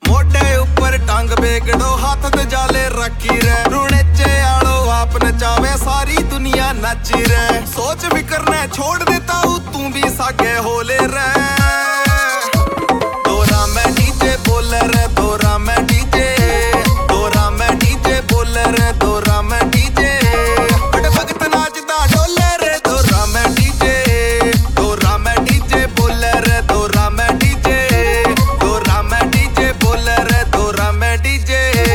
मोटे ऊपर टांग बेगड़ो हाथ ते जाले रखी रे रूणे चे आड़ो आप नचावे सारी दुनिया नाची रे सोच फिकर ने छोड़ देता हूँ तू भी सागे होले रे दोरा में डीजे बोल रे दोरा में डीजे दोरा में डीजे बोल रे दोरा में डीजे बड़े भगत नाचदा डोले रे दोरा में डीजे दोरा में डीजे बोल रे दोरा में डीजे दोरा में डीजे बोल रे दोरा में डीजे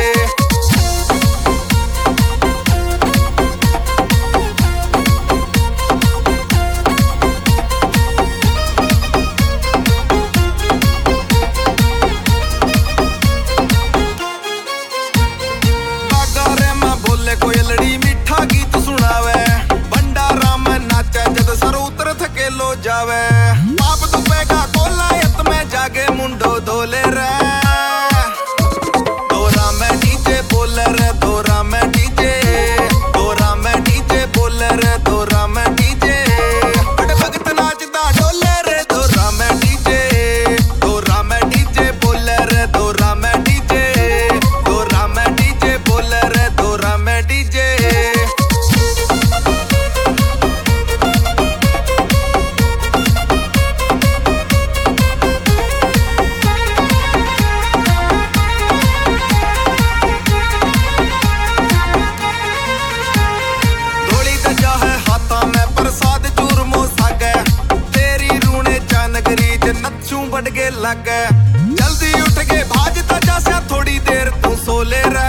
कोयलड़ी मीठा गीत सुनावे भंडारा में नाचे जद सर उतर थके लो जावे पाप दुपेगा कोलायत में जागे मुंडो धोले रे दोरा में डीजे बोल रे दोरा में डीजे दोरा में डीजे बोल रे दोरा में डीजे बड़े भगत नाचदा डोले रे दोरा में डीजे दोरा में डीजे बोल रे दोरा में डीजे दोरा में डीजे बोल रे दोरा में डीजे धोली दजा है हाथा में प्रसाद चूरमो सागे तेरी रूणे चानगरी नच्छू बड़गे लगे जल्दी उठ के भाजता जा थोड़ी देर तू सोले रे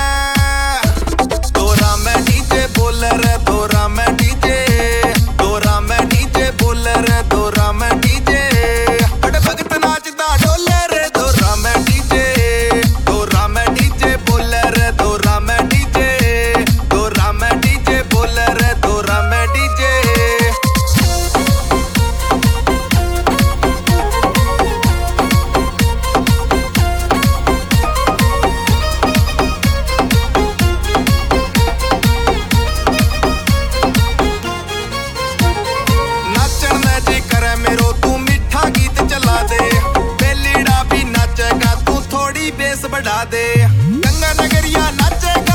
दोरा में डीजे बोल रे दोरा में डीजे दोरा में डीजे बोल रे दोरा में डीजे बड़े भगत नाचदा डोले रे दोरा में डीजे दोरा में डीजे बोल रे दोरा में डीजे दोरा में डीजे बोल रे दोरा में डीजे मेरो तू मीठा गीत चला दे बेलीड़ा भी नाचेगा तू थोड़ी बेस बढ़ा दे गंगा नगरिया नाचेगा